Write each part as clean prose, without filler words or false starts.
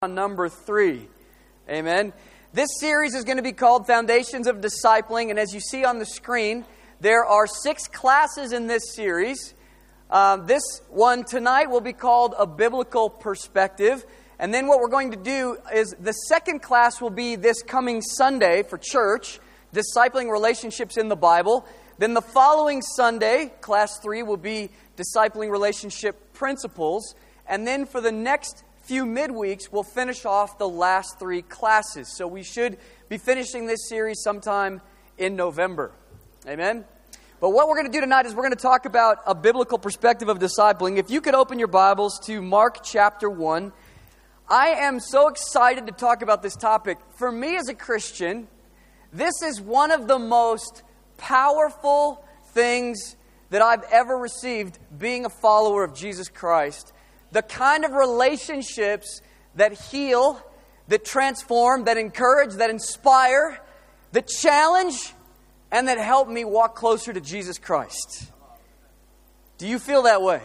on number 3. Amen. This series is going to be called Foundations of Discipling, and as you see on the screen, there are 6 classes in this series. This one tonight will be called A Biblical Perspective, and then what we're going to do is the second class will be this coming Sunday for church, Discipling Relationships in the Bible. Then the following Sunday, class 3, will be Discipling Relationship Principles, and then for the next few midweeks, we'll finish off the last 3 classes. So we should be finishing this series sometime in November. Amen? But what we're going to do tonight is we're going to talk about a biblical perspective of discipling. If you could open your Bibles to Mark chapter 1. I am so excited to talk about this topic. For me as a Christian, this is one of the most powerful things that I've ever received being a follower of Jesus Christ. The kind of relationships that heal, that transform, that encourage, that inspire, that challenge, and that help me walk closer to Jesus Christ. Do you feel that way?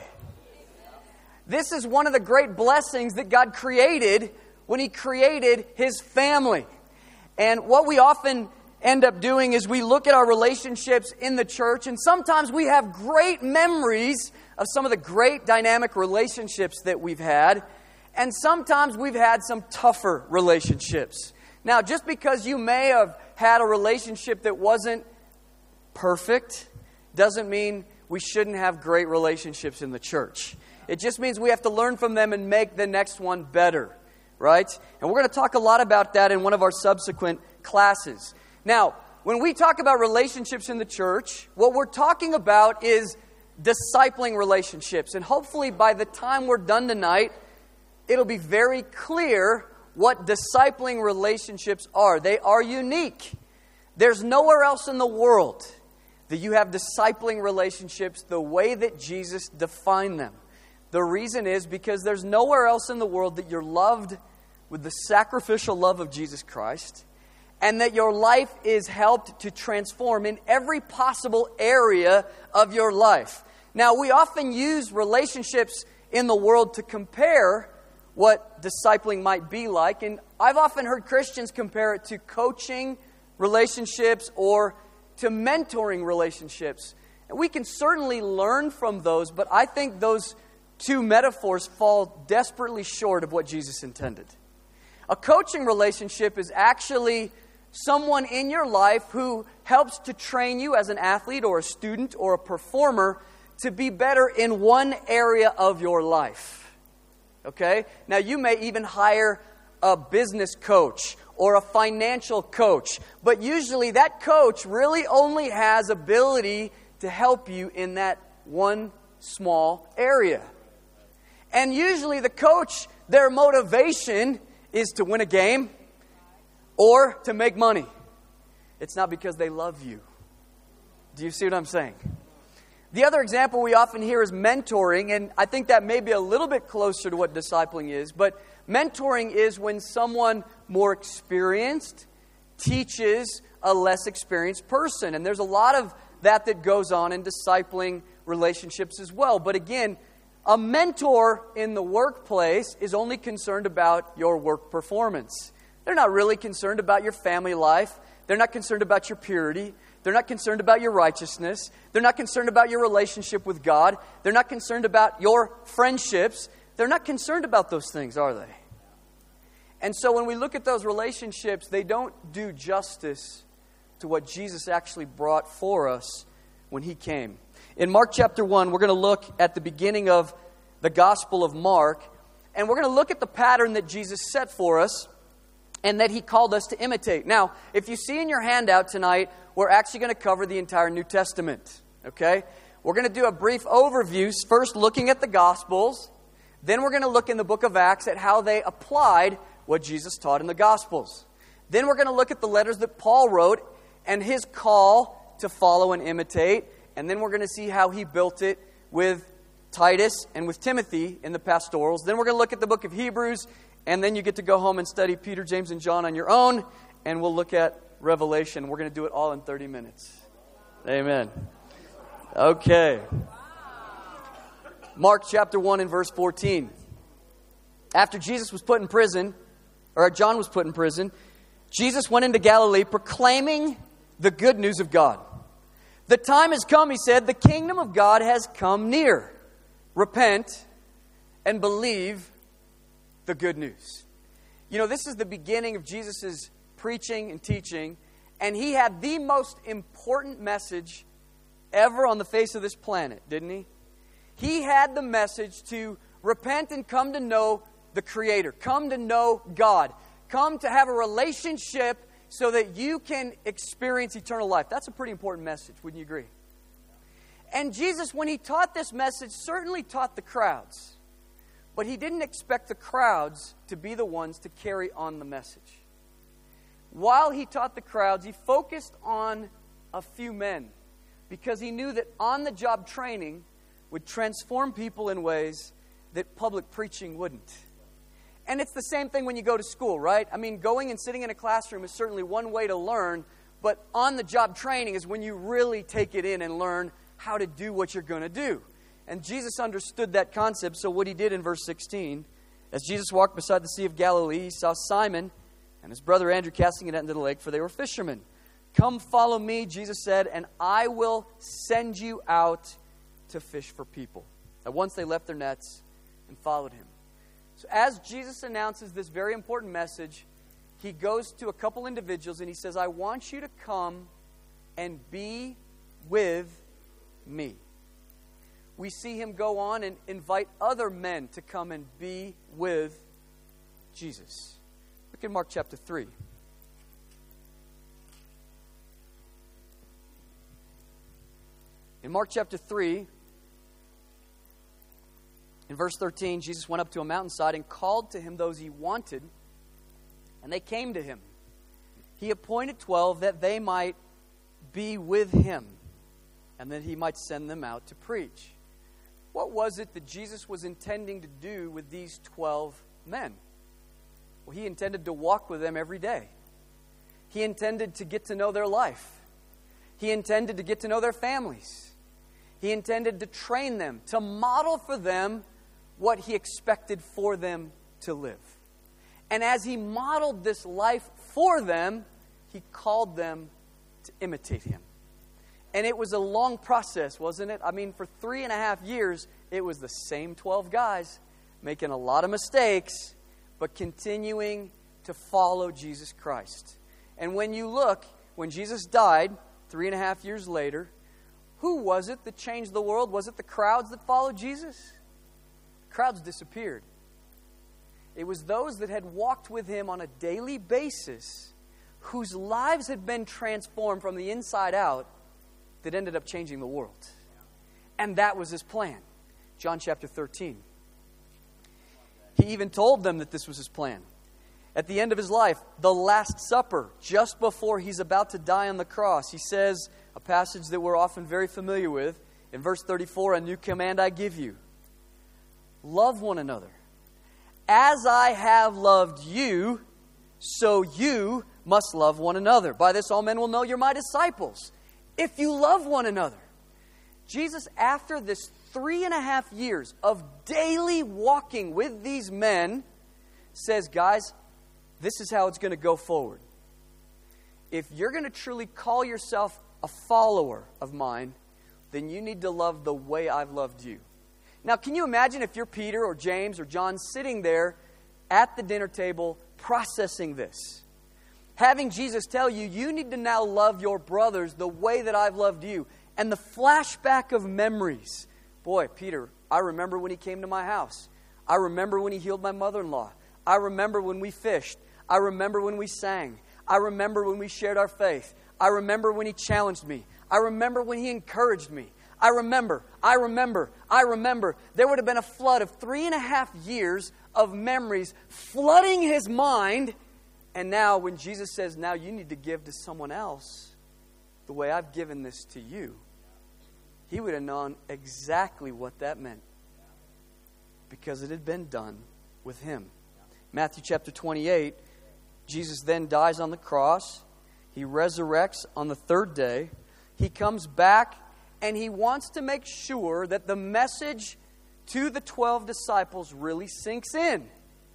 This is one of the great blessings that God created when He created His family. And what we often end up doing is we look at our relationships in the church, and sometimes we have great memories of some of the great dynamic relationships that we've had, and sometimes we've had some tougher relationships. Now, just because you may have had a relationship that wasn't perfect doesn't mean we shouldn't have great relationships in the church. It just means we have to learn from them and make the next one better, right? And we're going to talk a lot about that in one of our subsequent classes. Now, when we talk about relationships in the church, what we're talking about is discipling relationships. And hopefully by the time we're done tonight, it'll be very clear what discipling relationships are. They are unique. There's nowhere else in the world that you have discipling relationships the way that Jesus defined them. The reason is because there's nowhere else in the world that you're loved with the sacrificial love of Jesus Christ, and that your life is helped to transform in every possible area of your life. Now, we often use relationships in the world to compare what discipling might be like. And I've often heard Christians compare it to coaching relationships or to mentoring relationships. And we can certainly learn from those, but I think those 2 metaphors fall desperately short of what Jesus intended. A coaching relationship is actually someone in your life who helps to train you as an athlete or a student or a performer to be better in one area of your life. Okay? Now, you may even hire a business coach or a financial coach, but usually that coach really only has ability to help you in that one small area. And usually the coach, their motivation is to win a game or to make money. It's not because they love you. Do you see what I'm saying? The other example we often hear is mentoring, and I think that may be a little bit closer to what discipling is, but mentoring is when someone more experienced teaches a less experienced person. And there's a lot of that goes on in discipling relationships as well. But again, a mentor in the workplace is only concerned about your work performance. They're not really concerned about your family life. They're not concerned about your purity. They're not concerned about your righteousness. They're not concerned about your relationship with God. They're not concerned about your friendships. They're not concerned about those things, are they? And so when we look at those relationships, they don't do justice to what Jesus actually brought for us when He came. In Mark chapter 1, we're going to look at the beginning of the Gospel of Mark, and we're going to look at the pattern that Jesus set for us and that He called us to imitate. Now, if you see in your handout tonight, we're actually going to cover the entire New Testament, okay? We're going to do a brief overview, first looking at the Gospels, then we're going to look in the book of Acts at how they applied what Jesus taught in the Gospels. Then we're going to look at the letters that Paul wrote and his call to follow and imitate, and then we're going to see how he built it with Titus and with Timothy in the pastorals. Then we're going to look at the book of Hebrews, and then you get to go home and study Peter, James, and John on your own, and we'll look at Revelation. We're going to do it all in 30 minutes. Amen. Okay. Mark chapter 1 and verse 14. After Jesus was put in prison, John was put in prison, Jesus went into Galilee proclaiming the good news of God. The time has come, he said, the kingdom of God has come near. Repent and believe the good news. You know, this is the beginning of Jesus' preaching and teaching, and he had the most important message ever on the face of this planet, didn't he? He had the message to repent and come to know the Creator, come to know God, come to have a relationship so that you can experience eternal life. That's a pretty important message, wouldn't you agree? And Jesus, when he taught this message, certainly taught the crowds. But he didn't expect the crowds to be the ones to carry on the message. While he taught the crowds, he focused on a few men because he knew that on-the-job training would transform people in ways that public preaching wouldn't. And it's the same thing when you go to school, right? I mean, going and sitting in a classroom is certainly one way to learn, but on-the-job training is when you really take it in and learn how to do what you're going to do. And Jesus understood that concept, so what he did in verse 16, as Jesus walked beside the Sea of Galilee, he saw Simon and his brother Andrew casting a net into the lake, for they were fishermen. Come follow me, Jesus said, and I will send you out to fish for people. At once they left their nets and followed him. So as Jesus announces this very important message, he goes to a couple individuals and he says, I want you to come and be with me. We see him go on and invite other men to come and be with Jesus. Look at Mark chapter 3. In Mark chapter 3, in verse 13, Jesus went up to a mountainside and called to him those he wanted, and they came to him. He appointed 12 that they might be with him, and that he might send them out to preach. What was it that Jesus was intending to do with these 12 men? Well, he intended to walk with them every day. He intended to get to know their life. He intended to get to know their families. He intended to train them, to model for them what he expected for them to live. And as he modeled this life for them, he called them to imitate him. And it was a long process, wasn't it? I mean, for 3.5 years, it was the same 12 guys making a lot of mistakes, but continuing to follow Jesus Christ. And when you look, when Jesus died 3.5 years later, who was it that changed the world? Was it the crowds that followed Jesus? Crowds disappeared. It was those that had walked with him on a daily basis, whose lives had been transformed from the inside out, that ended up changing the world. And that was his plan. John chapter 13. He even told them that this was his plan. At the end of his life, the Last Supper, just before he's about to die on the cross, he says, a passage that we're often very familiar with, in verse 34, a new command I give you. Love one another. As I have loved you, so you must love one another. By this all men will know you're my disciples, if you love one another. Jesus, after this 3.5 years of daily walking with these men, says, guys, this is how it's going to go forward. If you're going to truly call yourself a follower of mine, then you need to love the way I've loved you. Now, can you imagine if you're Peter or James or John sitting there at the dinner table processing this? Having Jesus tell you, you need to now love your brothers the way that I've loved you. And the flashback of memories. Boy, Peter, I remember when he came to my house. I remember when he healed my mother-in-law. I remember when we fished. I remember when we sang. I remember when we shared our faith. I remember when he challenged me. I remember when he encouraged me. I remember. There would have been a flood of 3.5 years of memories flooding his mind. And now when Jesus says, now you need to give to someone else the way I've given this to you, he would have known exactly what that meant, because it had been done with him. Matthew chapter 28, Jesus then dies on the cross. He resurrects on the third day. He comes back and he wants to make sure that the message to the 12 disciples really sinks in.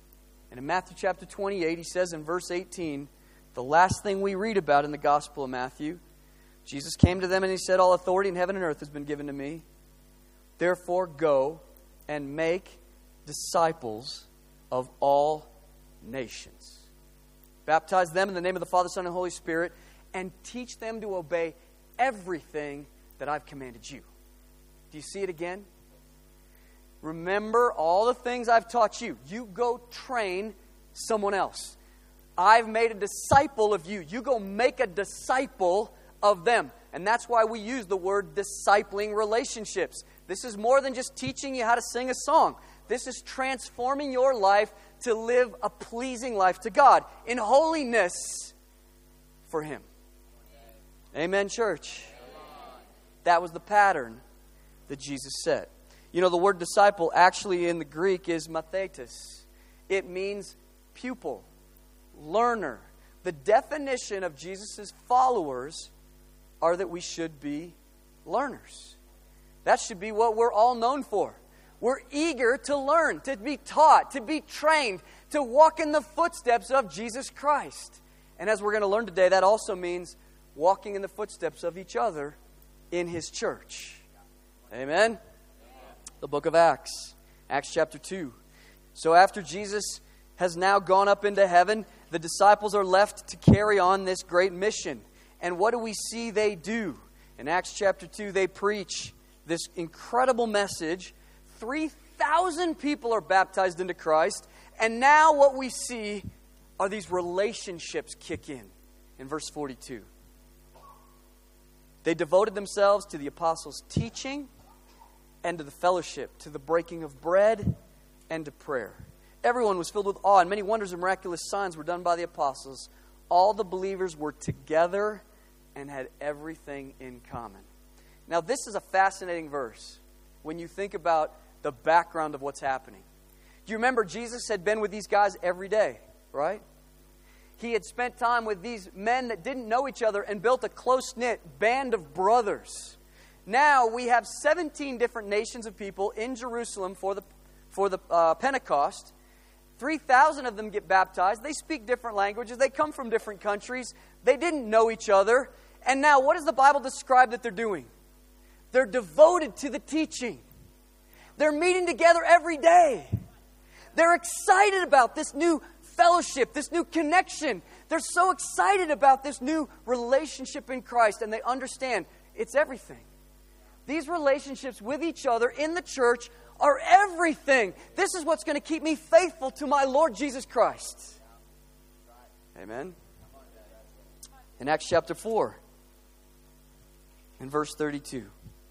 And in Matthew chapter 28, he says in verse 18, the last thing we read about in the Gospel of Matthew, Jesus came to them and he said, all authority in heaven and earth has been given to me. Therefore go and make disciples of all nations. Baptize them in the name of the Father, Son, and Holy Spirit, and teach them to obey everything that I've commanded you. Do you see it again? Remember all the things I've taught you. You go train someone else. I've made a disciple of you. You go make a disciple of them. And that's why we use the word discipling relationships. This is more than just teaching you how to sing a song. This is transforming your life to live a pleasing life to God in holiness for Him. Amen, church. That was the pattern that Jesus set. You know, the word disciple actually in the Greek is mathetes. It means pupil, learner. The definition of Jesus' followers are that we should be learners. That should be what we're all known for. We're eager to learn, to be taught, to be trained, to walk in the footsteps of Jesus Christ. And as we're going to learn today, that also means walking in the footsteps of each other in His church. Amen? The book of Acts, Acts chapter 2. So after Jesus has now gone up into heaven, the disciples are left to carry on this great mission. And what do we see they do? In Acts chapter 2, they preach this incredible message. 3,000 people are baptized into Christ. And now what we see are these relationships kick in verse 42. They devoted themselves to the apostles' teaching and to the fellowship, to the breaking of bread and to prayer. Everyone was filled with awe, and many wonders and miraculous signs were done by the apostles. All the believers were together and had everything in common. Now, this is a fascinating verse when you think about the background of what's happening. Do you remember Jesus had been with these guys every day, right? He had spent time with these men that didn't know each other and built a close-knit band of brothers. Now we have 17 different nations of people in Jerusalem for the Pentecost. 3,000 of them get baptized. They speak different languages. They come from different countries. They didn't know each other. And now what does the Bible describe that they're doing? They're devoted to the teaching. They're meeting together every day. They're excited about this new fellowship, this new connection. They're so excited about this new relationship in Christ, and they understand it's everything. These relationships with each other in the church are everything. This is what's going to keep me faithful to my Lord Jesus Christ. Amen. In Acts chapter 4, in verse 32,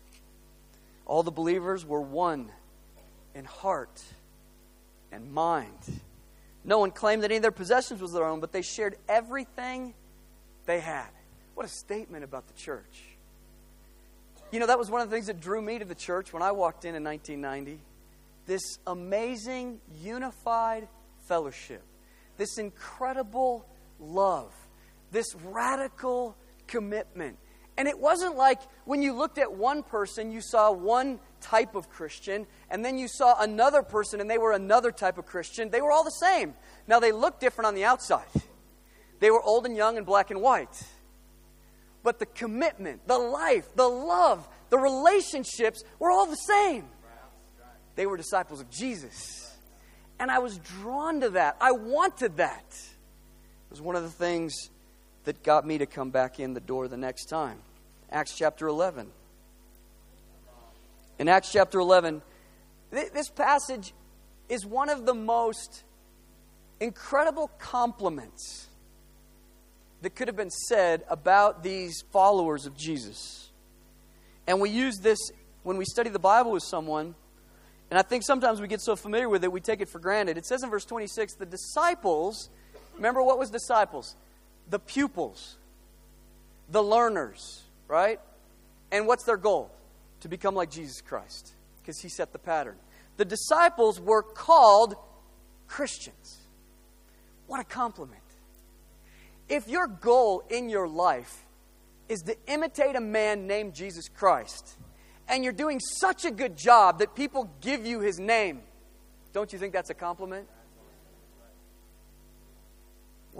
all the believers were one in heart and mind. No one claimed that any of their possessions was their own, but they shared everything they had. What a statement about the church. You know, that was one of the things that drew me to the church when I walked in 1990. This amazing, unified fellowship. This incredible love. This radical commitment. And it wasn't like when you looked at one person, you saw one type of Christian, and then you saw another person and they were another type of Christian. They were all the same. Now, they looked different on the outside. They were old and young and black and white. But the commitment, the life, the love, the relationships were all the same. They were disciples of Jesus. And I was drawn to that. I wanted that. It was one of the things that got me to come back in the door the next time. Acts chapter 11. In Acts chapter 11, this passage is one of the most incredible compliments that could have been said about these followers of Jesus. And we use this when we study the Bible with someone, and I think sometimes we get so familiar with it, we take it for granted. It says in verse 26, the disciples, remember what was disciples? The pupils, the learners, right? And what's their goal? To become like Jesus Christ, because He set the pattern. The disciples were called Christians. What a compliment. If your goal in your life is to imitate a man named Jesus Christ, and you're doing such a good job that people give you His name, don't you think that's a compliment?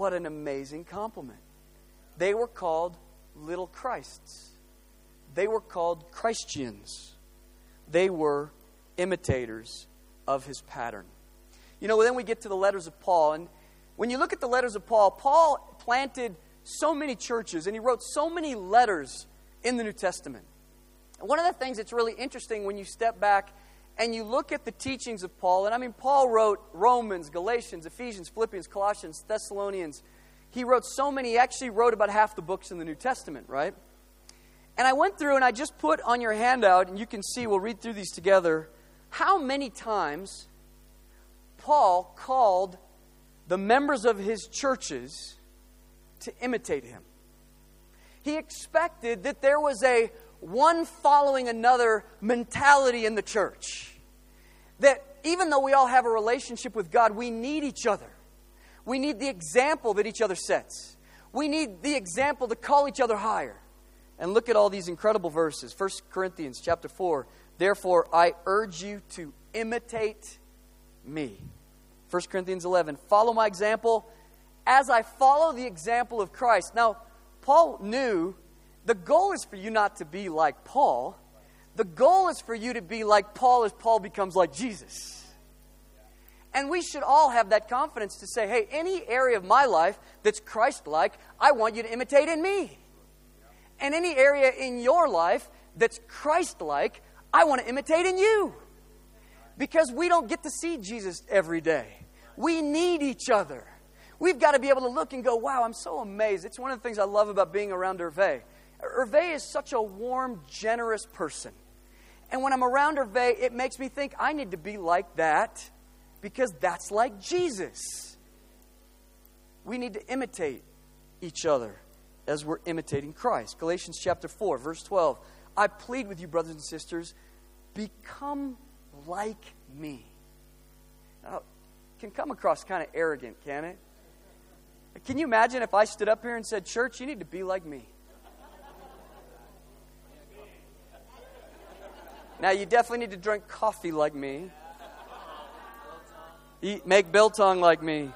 What an amazing compliment. They were called little Christs. They were called Christians. They were imitators of his pattern. You know, then we get to the letters of Paul. And when you look at the letters of Paul, Paul planted so many churches and he wrote so many letters in the New Testament. And one of the things that's really interesting when you step back and you look at the teachings of Paul, and I mean, Paul wrote Romans, Galatians, Ephesians, Philippians, Colossians, Thessalonians. He wrote so many, he actually wrote about half the books in the New Testament, right? And I went through and I just put on your handout, and you can see, we'll read through these together, how many times Paul called the members of his churches to imitate him. He expected that there was a one following another mentality in the church. That even though we all have a relationship with God, we need each other. We need the example that each other sets. We need the example to call each other higher. And look at all these incredible verses. 1 Corinthians chapter 4. Therefore, I urge you to imitate me. 1 Corinthians 11. Follow my example as I follow the example of Christ. Now, Paul knew the goal is for you not to be like Paul. The goal is for you to be like Paul as Paul becomes like Jesus. And we should all have that confidence to say, hey, any area of my life that's Christ-like, I want you to imitate in me. And any area in your life that's Christ-like, I want to imitate in you. Because we don't get to see Jesus every day. We need each other. We've got to be able to look and go, wow, I'm so amazed. It's one of the things I love about being around Hervé. Hervé is such a warm, generous person. And when I'm around Hervé, it makes me think I need to be like that because that's like Jesus. We need to imitate each other as we're imitating Christ. Galatians chapter 4, verse 12. I plead with you, brothers and sisters, become like me. Now, it can come across kind of arrogant, can it? Can you imagine if I stood up here and said, church, you need to be like me? Now, you definitely need to drink coffee like me. Make biltong like me.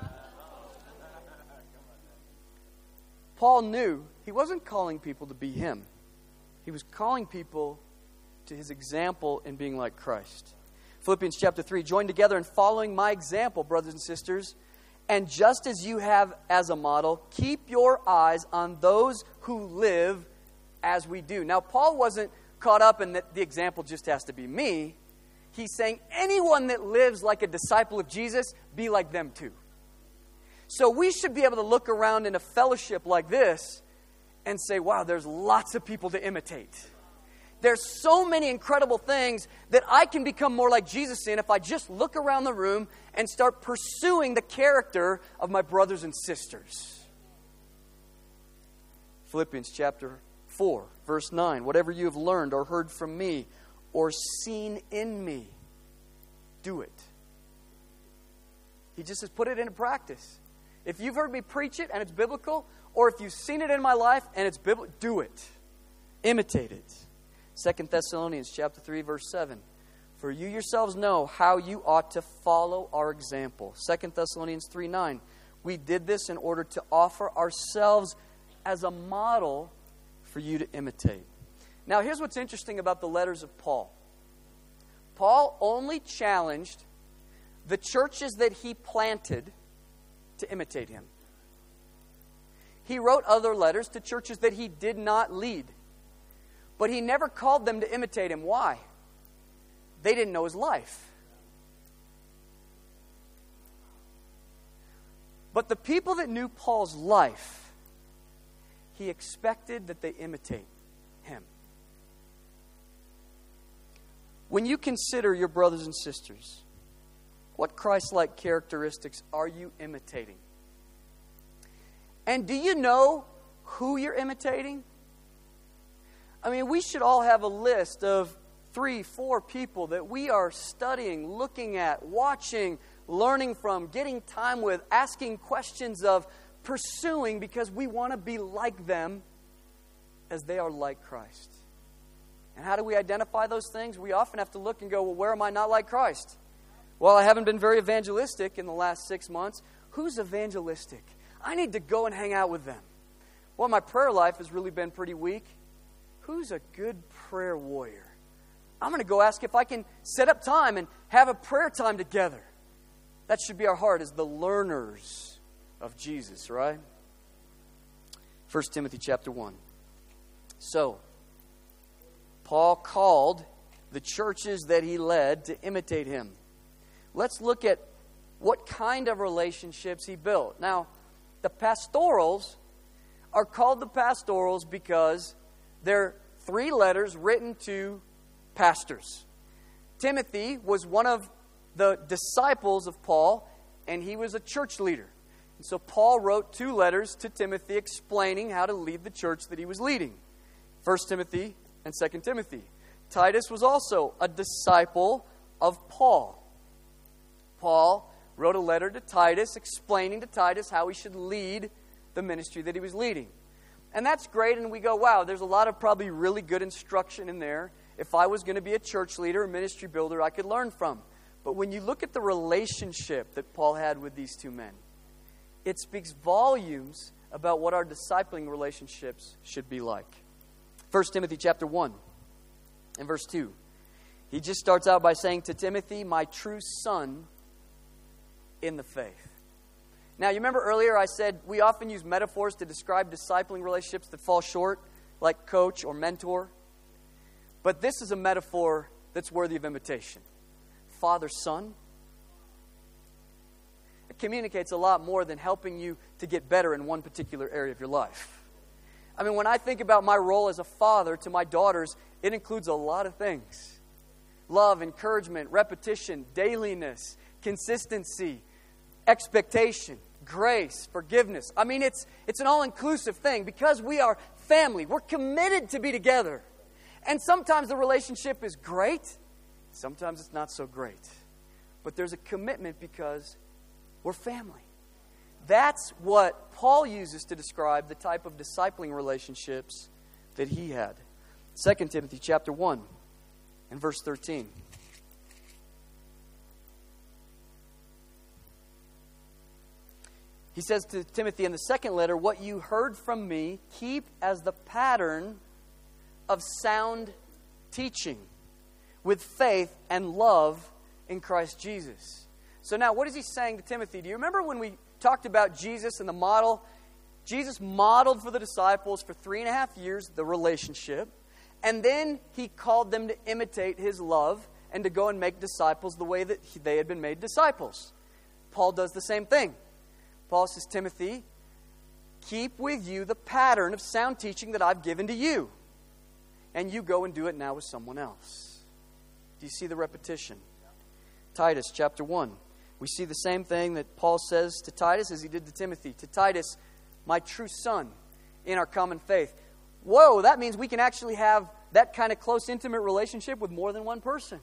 Paul knew he wasn't calling people to be him. He was calling people to his example in being like Christ. Philippians chapter 3, join together in following my example, brothers and sisters. And just as you have as a model, keep your eyes on those who live as we do. Now, Paul wasn't caught up in that the example just has to be me. He's saying anyone that lives like a disciple of Jesus, be like them too. So we should be able to look around in a fellowship like this and say, wow, there's lots of people to imitate. There's so many incredible things that I can become more like Jesus in if I just look around the room and start pursuing the character of my brothers and sisters. Philippians chapter 4, verse 9. Whatever you have learned or heard from me or seen in me, do it. He just says, put it into practice. If you've heard me preach it and it's biblical, or if you've seen it in my life and it's biblical, do it. Imitate it. 2 Thessalonians chapter 3, verse 7. For you yourselves know how you ought to follow our example. 2 Thessalonians 3, 9. We did this in order to offer ourselves as a model for you to imitate. Now, here's what's interesting about the letters of Paul. Paul only challenged the churches that he planted to imitate him. He wrote other letters to churches that he did not lead. But he never called them to imitate him. Why? They didn't know his life. But the people that knew Paul's life, he expected that they imitate him. When you consider your brothers and sisters, what Christ-like characteristics are you imitating? And do you know who you're imitating? I mean, we should all have a list of 3, 4 people that we are studying, looking at, watching, learning from, getting time with, asking questions of, pursuing, because we want to be like them as they are like Christ. And how do we identify those things? We often have to look and go, well, where am I not like Christ? Well, I haven't been very evangelistic in the last 6 months. Who's evangelistic? I need to go and hang out with them. Well, my prayer life has really been pretty weak. Who's a good prayer warrior? I'm going to go ask if I can set up time and have a prayer time together. That should be our heart as the learners of Jesus, right? 1 Timothy chapter 1. So, Paul called the churches that he led to imitate him. Let's look at what kind of relationships he built. Now, the pastorals are called the pastorals because they're 3 letters written to pastors. Timothy was one of the disciples of Paul, and he was a church leader. And so Paul wrote 2 letters to Timothy explaining how to lead the church that he was leading. 1 Timothy and 2 Timothy. Titus was also a disciple of Paul. Paul wrote a letter to Titus explaining to Titus how he should lead the ministry that he was leading. And that's great, and we go, wow, there's a lot of probably really good instruction in there. If I was going to be a church leader, a ministry builder, I could learn from. But when you look at the relationship that Paul had with these 2 men, it speaks volumes about what our discipling relationships should be like. 1 Timothy chapter 1 and verse 2. He just starts out by saying to Timothy, my true son in the faith. Now, you remember earlier I said we often use metaphors to describe discipling relationships that fall short, like coach or mentor. But this is a metaphor that's worthy of imitation. Father-son. It communicates a lot more than helping you to get better in one particular area of your life. I mean, when I think about my role as a father to my daughters, it includes a lot of things. Love, encouragement, repetition, dailiness, consistency, expectation, grace, forgiveness. I mean, it's an all-inclusive thing because we are family. We're committed to be together. And sometimes the relationship is great. Sometimes it's not so great. But there's a commitment because we're family. That's what Paul uses to describe the type of discipling relationships that he had. 2 Timothy chapter 1 and verse 13. He says to Timothy in the second letter, what you heard from me, keep as the pattern of sound teaching with faith and love in Christ Jesus. So now, what is he saying to Timothy? Do you remember when we talked about Jesus and the model? Jesus modeled for the disciples for 3.5 years the relationship, and then he called them to imitate his love and to go and make disciples the way that they had been made disciples. Paul does the same thing. Paul says, Timothy, keep with you the pattern of sound teaching that I've given to you. And you go and do it now with someone else. Do you see the repetition? Titus chapter 1. We see the same thing that Paul says to Titus as he did to Timothy. To Titus, my true son in our common faith. Whoa, that means we can actually have that kind of close, intimate relationship with more than one person.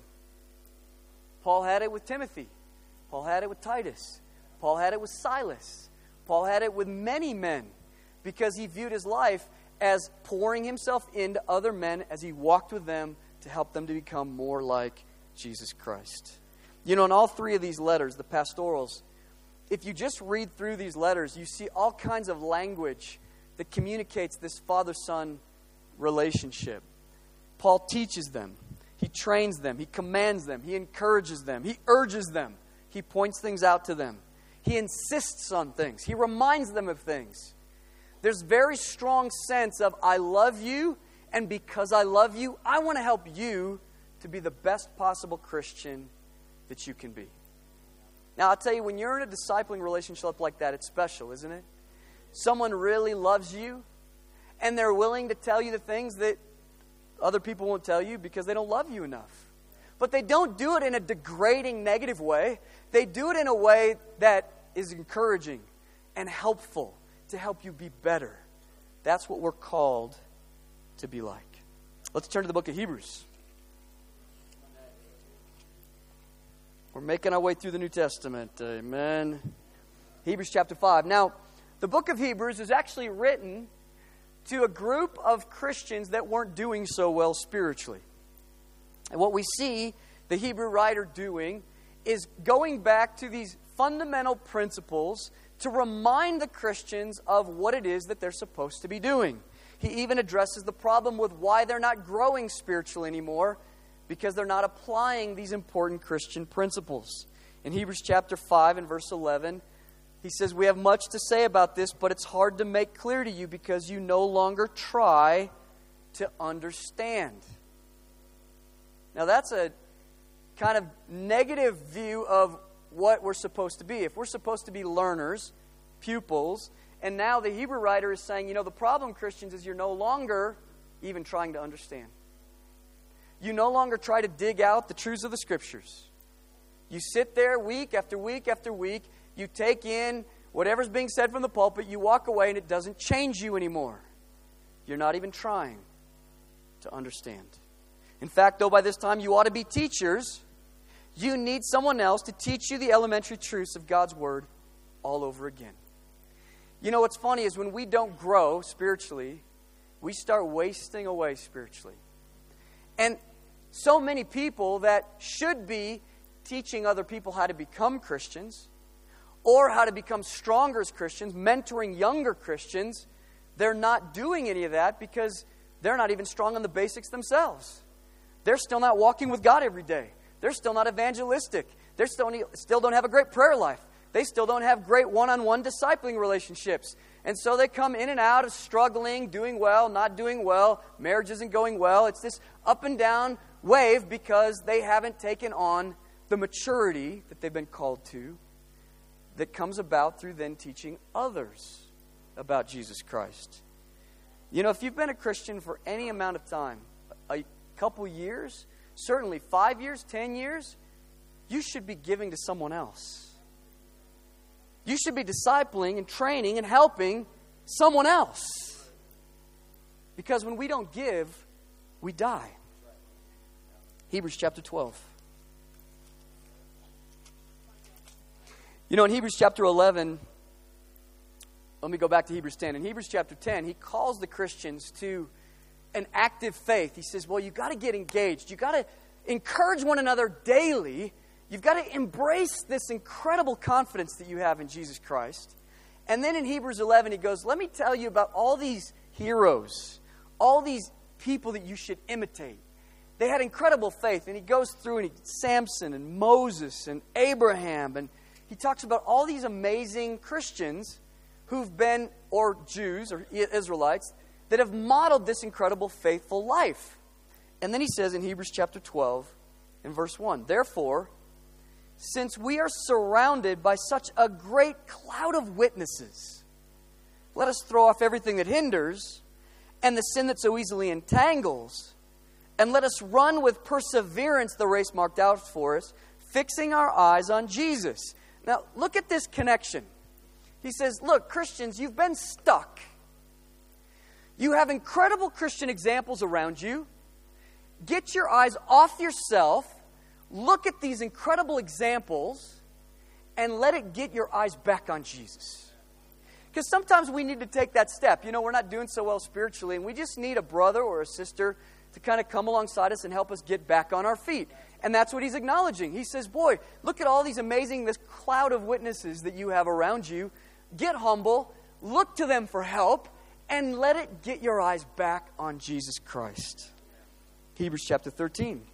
Paul had it with Timothy. Paul had it with Titus. Paul had it with Silas. Paul had it with many men because he viewed his life as pouring himself into other men as he walked with them to help them to become more like Jesus Christ. You know, in all 3 of these letters, the pastorals, if you just read through these letters, you see all kinds of language that communicates this father-son relationship. Paul teaches them. He trains them. He commands them. He encourages them. He urges them. He points things out to them. He insists on things. He reminds them of things. There's very strong sense of, I love you, and because I love you, I want to help you to be the best possible Christian that you can be. Now, I'll tell you, when you're in a discipling relationship like that, it's special, isn't it? Someone really loves you, and they're willing to tell you the things that other people won't tell you because they don't love you enough. But they don't do it in a degrading, negative way. They do it in a way that is encouraging and helpful to help you be better. That's what we're called to be like. Let's turn to the book of Hebrews. We're making our way through the New Testament. Amen. Hebrews chapter 5. Now, the book of Hebrews is actually written to a group of Christians that weren't doing so well spiritually. And what we see the Hebrew writer doing is going back to these fundamental principles to remind the Christians of what it is that they're supposed to be doing. He even addresses the problem with why they're not growing spiritually anymore, because they're not applying these important Christian principles. In Hebrews chapter 5 and verse 11, he says, "We have much to say about this, but it's hard to make clear to you because you no longer try to understand." Now that's a kind of negative view of what we're supposed to be. If we're supposed to be learners, pupils, and now the Hebrew writer is saying, the problem, Christians, is you're no longer even trying to understand. You no longer try to dig out the truths of the Scriptures. You sit there week after week after week, you take in whatever's being said from the pulpit, you walk away, and it doesn't change you anymore. You're not even trying to understand. In fact, though, by this time you ought to be teachers, you need someone else to teach you the elementary truths of God's Word all over again. What's funny is when we don't grow spiritually, we start wasting away spiritually. And so many people that should be teaching other people how to become Christians or how to become stronger as Christians, mentoring younger Christians, they're not doing any of that because they're not even strong on the basics themselves. They're still not walking with God every day. They're still not evangelistic. They still don't have a great prayer life. They still don't have great one-on-one discipling relationships. And so they come in and out of struggling, doing well, not doing well. Marriage isn't going well. It's this up and down wave because they haven't taken on the maturity that they've been called to that comes about through then teaching others about Jesus Christ. If you've been a Christian for any amount of time, a couple years, certainly 5 years, 10 years, you should be giving to someone else. You should be discipling and training and helping someone else. Because when we don't give, we die. Hebrews chapter 12. In Hebrews chapter 11, let me go back to Hebrews 10. In Hebrews chapter 10, he calls the Christians to an active faith. He says, you've got to get engaged. You've got to encourage one another daily. You've got to embrace this incredible confidence that you have in Jesus Christ. And then in Hebrews 11, he goes, let me tell you about all these heroes, all these people that you should imitate. They had incredible faith. And he goes through and Samson and Moses and Abraham. And he talks about all these amazing Christians who've been, or Jews or Israelites, that have modeled this incredible faithful life. And then he says in Hebrews chapter 12, in verse 1, "Therefore, since we are surrounded by such a great cloud of witnesses, let us throw off everything that hinders and the sin that so easily entangles, and let us run with perseverance the race marked out for us, fixing our eyes on Jesus." Now, look at this connection. He says, look, Christians, you've been stuck. You have incredible Christian examples around you. Get your eyes off yourself. Look at these incredible examples and let it get your eyes back on Jesus. Because sometimes we need to take that step. We're not doing so well spiritually, and we just need a brother or a sister to kind of come alongside us and help us get back on our feet. And that's what he's acknowledging. He says, look at all these this cloud of witnesses that you have around you. Get humble, look to them for help, and let it get your eyes back on Jesus Christ. Hebrews chapter 13.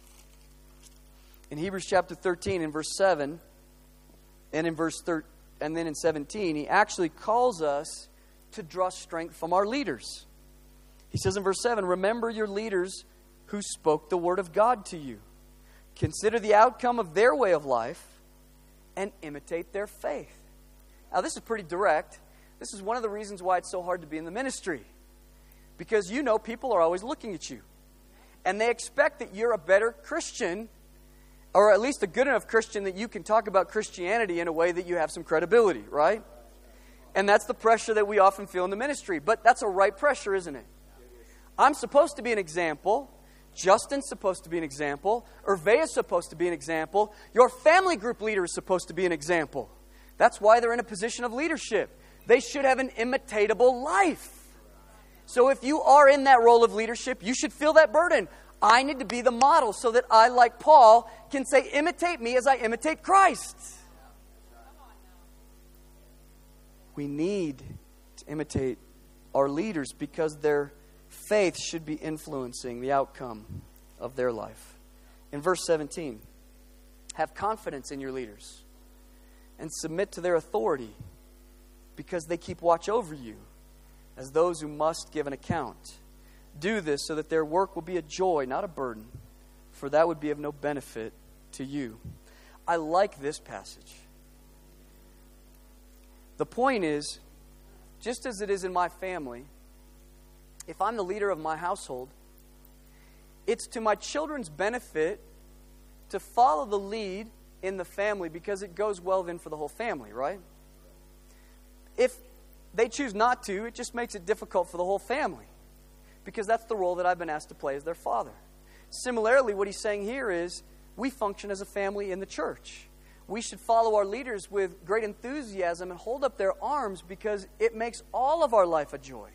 In Hebrews chapter 13, in verse 7, and then in 17, he actually calls us to draw strength from our leaders. He says in verse 7, "Remember your leaders who spoke the word of God to you. Consider the outcome of their way of life and imitate their faith." Now, this is pretty direct. This is one of the reasons why it's so hard to be in the ministry. Because people are always looking at you. And they expect that you're a better Christian, or at least a good enough Christian that you can talk about Christianity in a way that you have some credibility, right? And that's the pressure that we often feel in the ministry. But that's a right pressure, isn't it? I'm supposed to be an example. Justin's supposed to be an example. Urvea's supposed to be an example. Your family group leader is supposed to be an example. That's why they're in a position of leadership. They should have an imitatable life. So if you are in that role of leadership, you should feel that burden. I need to be the model so that I, like Paul, can say, imitate me as I imitate Christ. we need to imitate our leaders because their faith should be influencing the outcome of their life. In verse 17, have confidence in your leaders and submit to their authority because they keep watch over you as those who must give an account. Do this so that their work will be a joy, not a burden, for that would be of no benefit to you. I like this passage. The point is, just as it is in my family, if I'm the leader of my household, it's to my children's benefit to follow the lead in the family because it goes well then for the whole family, right? If they choose not to, it just makes it difficult for the whole family because that's the role that I've been asked to play as their father. Similarly, what he's saying here is we function as a family in the church. We should follow our leaders with great enthusiasm and hold up their arms because it makes all of our life a joy.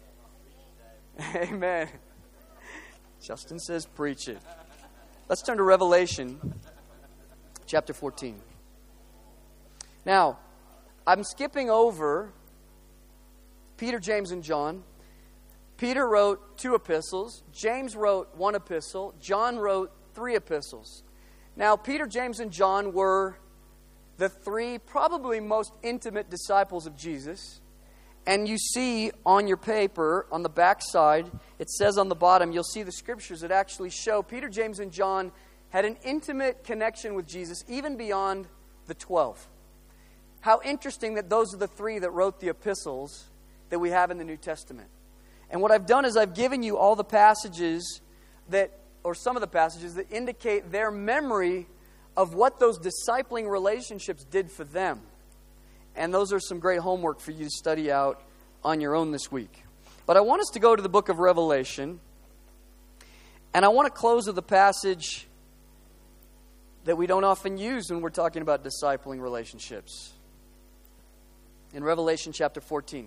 Amen. Justin says, preach it. Let's turn to Revelation chapter 14. Now, I'm skipping over Peter, James, and John. Peter wrote 2 epistles. James wrote 1 epistle. John wrote 3 epistles. Now, Peter, James, and John were the 3 probably most intimate disciples of Jesus. And you see on your paper, on the back side, it says on the bottom, you'll see the scriptures that actually show Peter, James, and John had an intimate connection with Jesus, even beyond the 12. How interesting that those are the 3 that wrote the epistles that we have in the New Testament. And what I've done is I've given you all the passages that, or some of the passages that indicate their memory of what those discipling relationships did for them. And those are some great homework for you to study out on your own this week. But I want us to go to the book of Revelation. And I want to close with a passage that we don't often use when we're talking about discipling relationships. In Revelation chapter 14.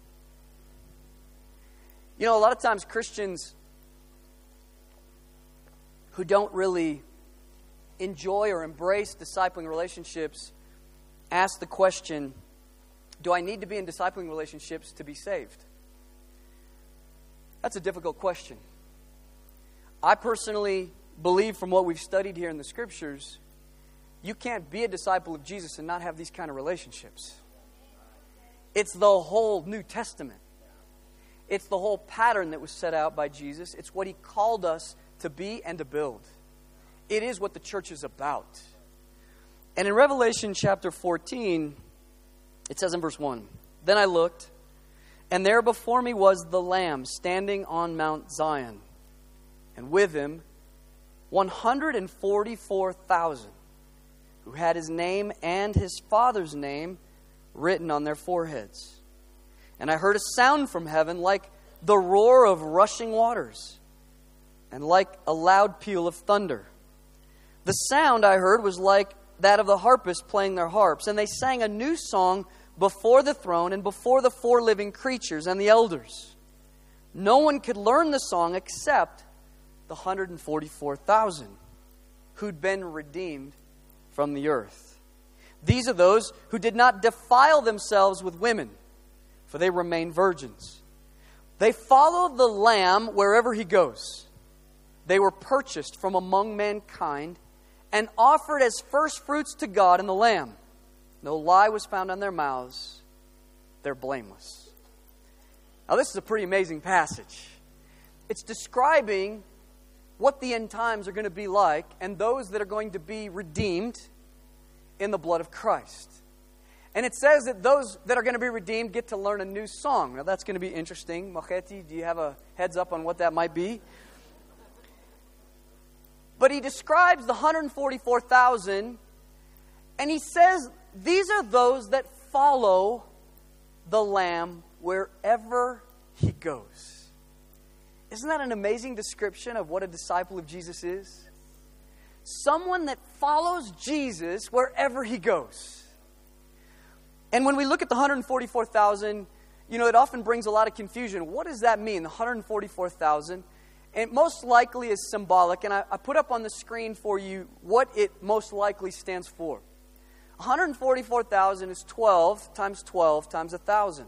You know, a lot of times Christians who don't really enjoy or embrace discipling relationships ask the question, do I need to be in discipling relationships to be saved? That's a difficult question. I personally believe from what we've studied here in the Scriptures, you can't be a disciple of Jesus and not have these kind of relationships. It's the whole New Testament. It's the whole pattern that was set out by Jesus. It's what He called us to be and to build. It is what the church is about. And in Revelation chapter 14, it says in verse 1, Then I looked, and there before me was the Lamb standing on Mount Zion, and with Him 144,000, who had His name and His Father's name written on their foreheads. And I heard a sound from heaven like the roar of rushing waters, and like a loud peal of thunder. The sound I heard was like that of the harpists playing their harps, and they sang a new song before the throne and before the 4 living creatures and the elders. No one could learn the song except the 144,000 who'd been redeemed from the earth. These are those who did not defile themselves with women, for they remain virgins. They followed the Lamb wherever He goes. They were purchased from among mankind and offered as first fruits to God and the Lamb. No lie was found on their mouths. They're blameless. Now, this is a pretty amazing passage. It's describing what the end times are going to be like and those that are going to be redeemed in the blood of Christ. And it says that those that are going to be redeemed get to learn a new song. Now, that's going to be interesting. Macheti, do you have a heads up on what that might be? But he describes the 144,000, and he says these are those that follow the Lamb wherever He goes. Isn't that an amazing description of what a disciple of Jesus is? Someone that follows Jesus wherever He goes. And when we look at the 144,000, you know, it often brings a lot of confusion. What does that mean, the 144,000? And it most likely is symbolic, and I put up on the screen for you what it most likely stands for. 144,000 is 12 times 1,000.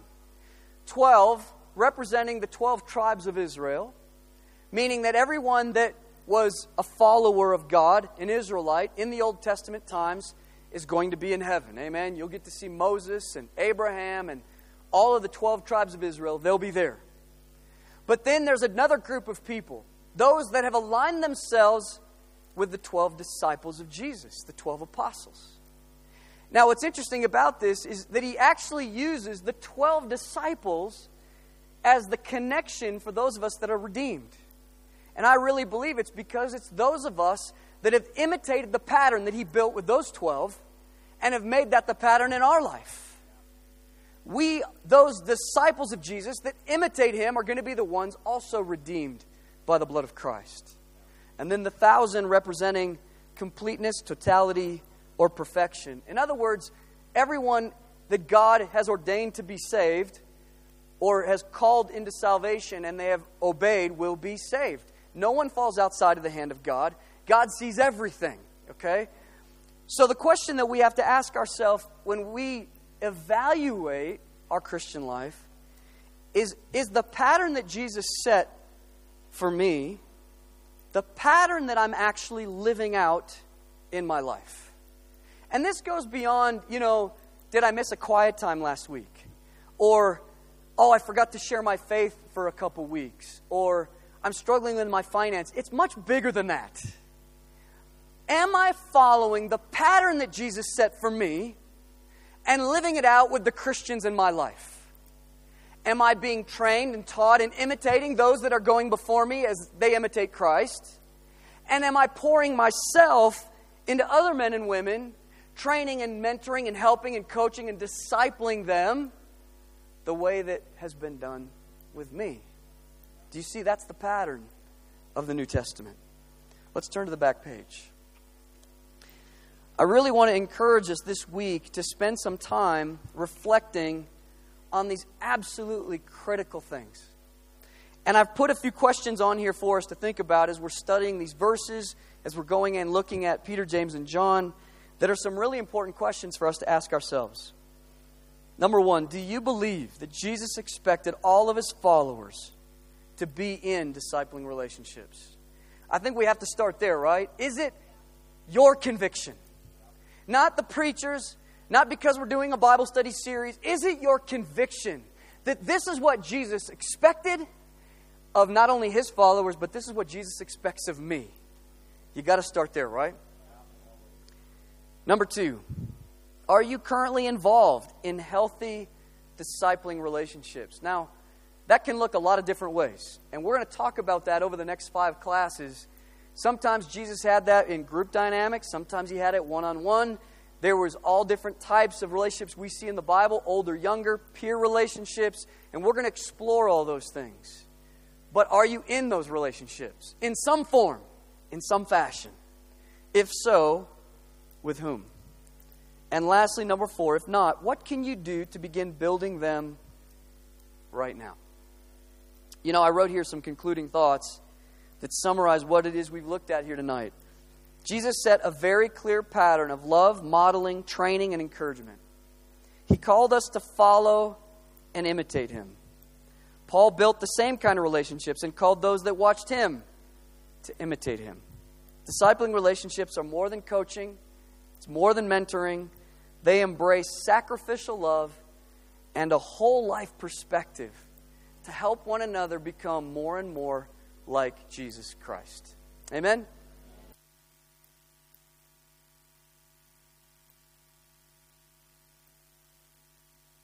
12 representing the 12 tribes of Israel, meaning that everyone that was a follower of God, an Israelite, in the Old Testament times, is going to be in heaven. Amen? You'll get to see Moses and Abraham and all of the 12 tribes of Israel. They'll be there. But then there's another group of people, those that have aligned themselves with the 12 disciples of Jesus, the 12 apostles. Now, what's interesting about this is that he actually uses the 12 disciples as the connection for those of us that are redeemed. And I really believe it's because it's those of us that have imitated the pattern that he built with those 12 and have made that the pattern in our life. We, those disciples of Jesus that imitate him, are going to be the ones also redeemed by the blood of Christ. And then the 1,000 representing completeness, totality, or perfection. In other words, everyone that God has ordained to be saved or has called into salvation and they have obeyed will be saved. No one falls outside of the hand of God. God sees everything, okay? So the question that we have to ask ourselves when we evaluate our Christian life is the pattern that Jesus set for me the pattern that I'm actually living out in my life? And this goes beyond, did I miss a quiet time last week? Or, I forgot to share my faith for a couple weeks. Or, I'm struggling with my finance. It's much bigger than that. Am I following the pattern that Jesus set for me and living it out with the Christians in my life? Am I being trained and taught and imitating those that are going before me as they imitate Christ? And am I pouring myself into other men and women, training and mentoring and helping and coaching and discipling them the way that has been done with me? Do you see that's the pattern of the New Testament? Let's turn to the back page. I really want to encourage us this week to spend some time reflecting on these absolutely critical things. And I've put a few questions on here for us to think about as we're studying these verses, as we're going and looking at Peter, James, and John, that are some really important questions for us to ask ourselves. Number one, do you believe that Jesus expected all of his followers to be in discipling relationships? I think we have to start there, right? Is it your conviction? Not the preachers, not because we're doing a Bible study series. Is it your conviction that this is what Jesus expected of not only his followers, but this is what Jesus expects of me? You got to start there, right? Number two, are you currently involved in healthy discipling relationships? Now, that can look a lot of different ways. And we're going to talk about that over the next 5 classes. Sometimes Jesus had that in group dynamics. Sometimes he had it one-on-one. There was all different types of relationships we see in the Bible, older, younger, peer relationships. And we're going to explore all those things. But are you in those relationships? In some form, in some fashion? If so, with whom? And lastly, number 4, if not, what can you do to begin building them right now? I wrote here some concluding thoughts that summarize what it is we've looked at here tonight. Jesus set a very clear pattern of love, modeling, training, and encouragement. He called us to follow and imitate him. Paul built the same kind of relationships and called those that watched him to imitate him. Discipling relationships are more than coaching. It's more than mentoring. They embrace sacrificial love and a whole life perspective to help one another become more and more like Jesus Christ. Amen?